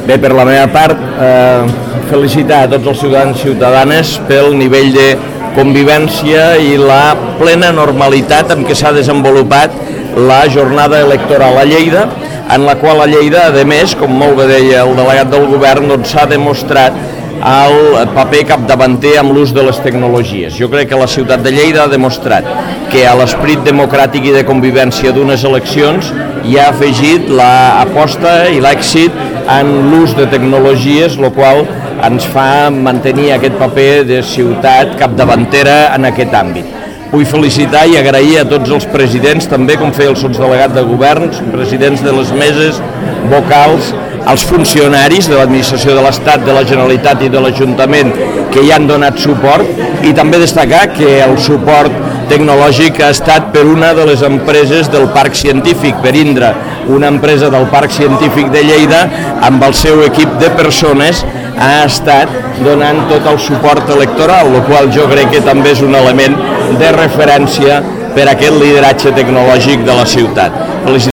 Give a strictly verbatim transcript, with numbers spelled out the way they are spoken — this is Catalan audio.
Bé, per la meva part, eh, felicitar a tots els ciutadans i ciutadanes pel nivell de convivència i la plena normalitat amb què s'ha desenvolupat la jornada electoral a Lleida, en la qual a Lleida, a més, com molt bé deia el delegat del govern, doncs s'ha demostrat el paper capdavanter amb l'ús de les tecnologies. Jo crec que la ciutat de Lleida ha demostrat que a l'esperit democràtic i de convivència d'unes eleccions hi ha afegit l'aposta i l'èxit en l'ús de tecnologies, el qual ens fa mantenir aquest paper de ciutat capdavantera en aquest àmbit. Vull felicitar i agrair a tots els presidents, també com feia el sotsdelegat de governs, presidents de les meses vocals, als funcionaris de l'administració de l'Estat, de la Generalitat i de l'Ajuntament que hi han donat suport, i també destacar que el suport tecnològic ha estat per una de les empreses del Parc Científic, per Indra, una empresa del Parc Científic de Lleida, amb el seu equip de persones, ha estat donant tot el suport electoral, el qual jo crec que també és un element de referència per a aquest lideratge tecnològic de la ciutat.